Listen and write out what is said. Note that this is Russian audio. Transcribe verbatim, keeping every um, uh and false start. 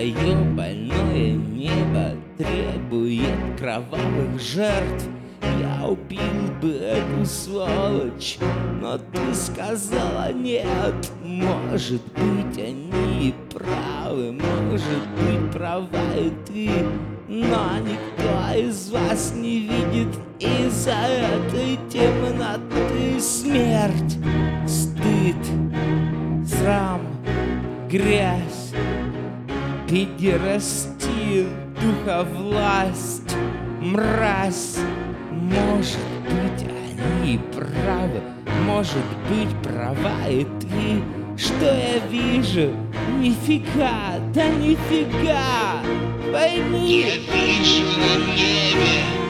Твое больное небо требует кровавых жертв. Я убил бы эту сволочь, но ты сказала нет. Может быть, они и правы, может быть, права и ты, но никто из вас не видит из-за этой темноты смерть, стыд, срам, грязь, педерастин, духовласть, мразь. Может быть, они правы, может быть, права и ты. Что я вижу? Нифига, да нифига! Пойми! Я вижу на небе